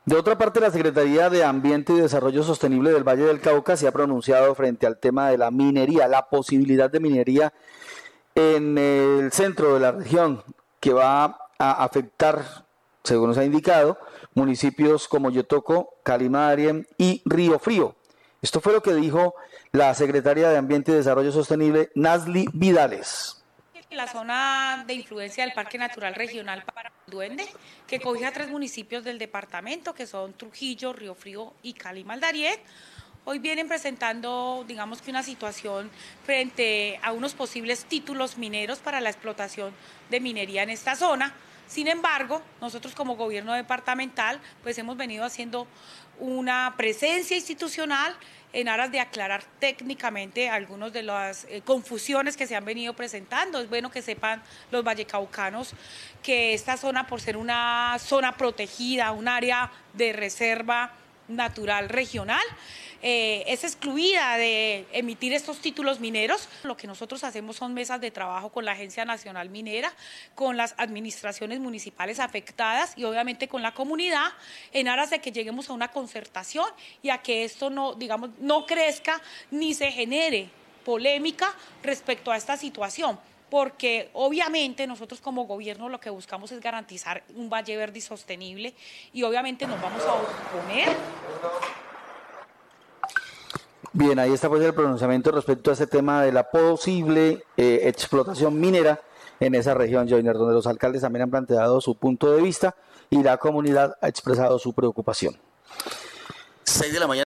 De otra parte, la Secretaría de Ambiente y Desarrollo Sostenible del Valle del Cauca se ha pronunciado frente al tema de la minería, la posibilidad de minería en el centro de la región, que va a afectar, según nos ha indicado, municipios como Yotoco, Calimarie y Río Frío. Esto fue lo que dijo la secretaria de Ambiente y Desarrollo Sostenible, Nasli Vidales. La zona de influencia del Parque Natural Regional Duende, que cobija 3 municipios del departamento, que son Trujillo, Río Frío y Cali Maldariet. Hoy vienen presentando, digamos que una situación frente a unos posibles títulos mineros para la explotación de minería en esta zona. Sin embargo, nosotros como gobierno departamental, pues hemos venido haciendo una presencia institucional en aras de aclarar técnicamente algunas de las confusiones que se han venido presentando. Es bueno que sepan los vallecaucanos que esta zona, por ser una zona protegida, un área de reserva natural regional, es excluida de emitir estos títulos mineros. Lo que nosotros hacemos son mesas de trabajo con la Agencia Nacional Minera, con las administraciones municipales afectadas y obviamente con la comunidad, en aras de que lleguemos a una concertación y a que esto no crezca ni se genere polémica respecto a esta situación, porque obviamente nosotros como gobierno lo que buscamos es garantizar un valle verde y sostenible y obviamente nos vamos a oponer. Bien, ahí está pues el pronunciamiento respecto a este tema de la posible explotación minera en esa región, Joyner, donde los alcaldes también han planteado su punto de vista y la comunidad ha expresado su preocupación. 6 de la mañana.